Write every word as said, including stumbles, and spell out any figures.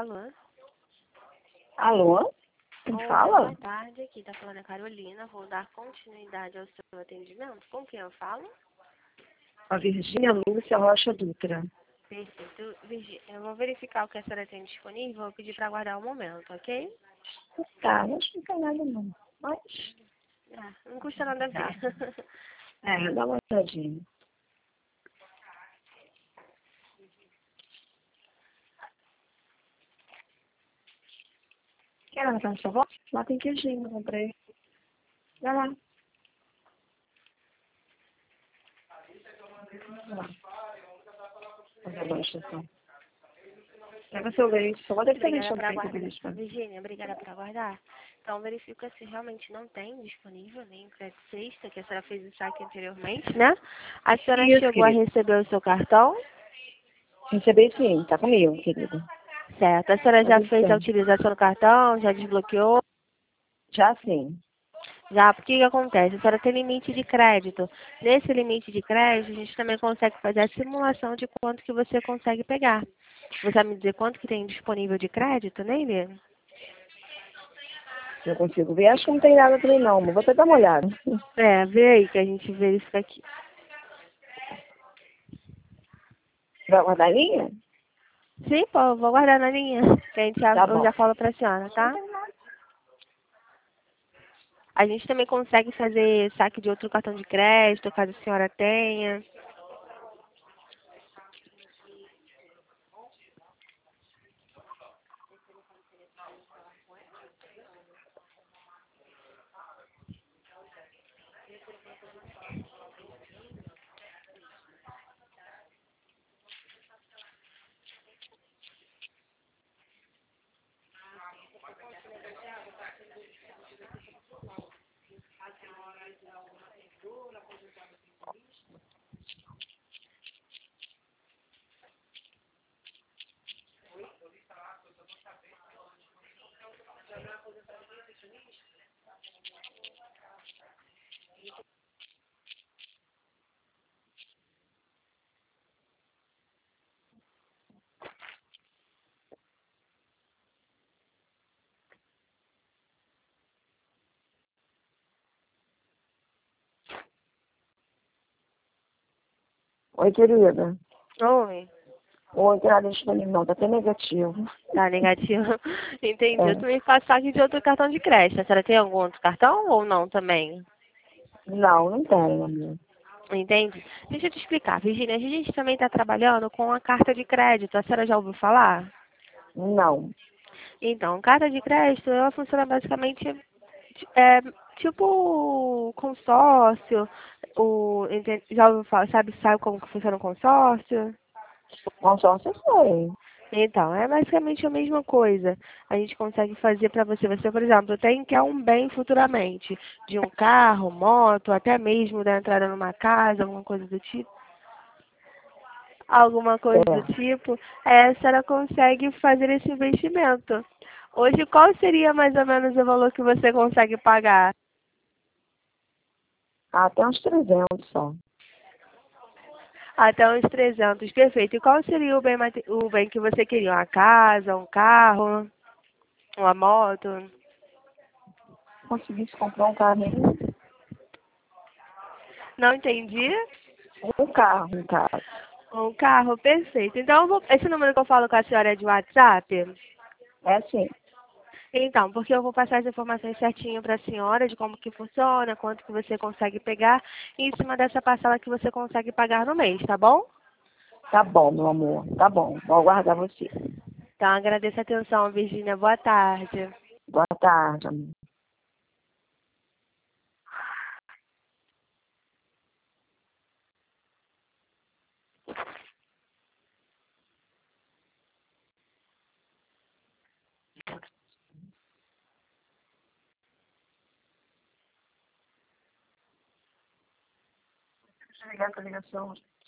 Alô? Alô? Quem Oi, fala? boa tarde. Aqui tá falando a Carolina. Vou dar continuidade ao seu atendimento. Com quem eu falo? A Virgínia Lúcia Rocha Dutra. Perfeito. Virgi, eu vou verificar o que a senhora tem disponível. Vou pedir para aguardar um momento, ok? Tá, não acho que não tem nada não. Mas, Ah, não custa nada a ver. tá. É, dá uma olhadinha. Quer levar na sua avó? Lá tem queijinho, eu comprei. Vai lá. Vai lá. Fazer a demonstração. Pega seu leite. Só deve ter leite Obrigada por também, que eu aguardar. leite pra mim. Virgínia, obrigada por aguardar. Então, verifica se realmente não tem disponível nem crédito sexta, que a senhora fez o saque anteriormente, né? A senhora Isso, chegou a querido. receber o seu cartão? Recebi sim, tá comigo, querido. Certo. A senhora Tá já tudo fez a certo. utilização do cartão? Já desbloqueou? Já sim. Já, porque o que acontece? A senhora tem limite de crédito. Nesse limite de crédito, a gente também consegue fazer a simulação de quanto que você consegue pegar. Você vai me dizer quanto que tem disponível de crédito, né, Inês? Se eu consigo ver, acho que não tem nada também não, mas vou até dar uma olhada. É, vê aí que a gente verifica aqui. Vai guardar a linha? Sim, pô, vou guardar na linha. Que a gente já, Tá eu bom. já falo pra senhora, tá? A gente também consegue fazer saque de outro cartão de crédito, caso a senhora tenha. Oi, querida. Oi. Oi, tem nada disponível não, tá até negativo. Tá negativo. Entendi. Eu É. também faço saque de outro cartão de crédito. A senhora tem algum outro cartão ou não também? Não, não tem, amor. Entende? Deixa eu te explicar, Virginia. A gente também está trabalhando com a carta de crédito. A senhora já ouviu falar? Não. Então, carta de crédito, ela funciona basicamente é, tipo consórcio. O, ente- já ouviu falar, sabe, sabe como que funciona o consórcio? Consórcio eu sei. Então, é basicamente a mesma coisa. A gente consegue fazer para você. Você, por exemplo, tem que é um bem futuramente, de um carro, moto, até mesmo da entrada numa casa, alguma coisa do tipo. Alguma coisa do É. tipo, aí a senhora consegue fazer esse investimento. Hoje, qual seria mais ou menos o valor que você consegue pagar? Até uns trezentos só. Até uns trezentos, perfeito. E qual seria o bem, mate- o bem que você queria? Uma casa, um carro, uma moto? Conseguisse comprar um carrinho. Não entendi? Um carro, um carro. Um carro, perfeito. Então, eu vou- esse número que eu falo com a senhora é de WhatsApp? É assim. Então, porque eu vou passar as informações certinho para a senhora de como que funciona, quanto que você consegue pegar, e em cima dessa parcela que você consegue pagar no mês, tá bom? Tá bom, meu amor. Tá bom. Vou aguardar você. Então, agradeço a atenção, Virgínia. Boa tarde. Boa tarde, amor. Deixa eu ligar essa ligação.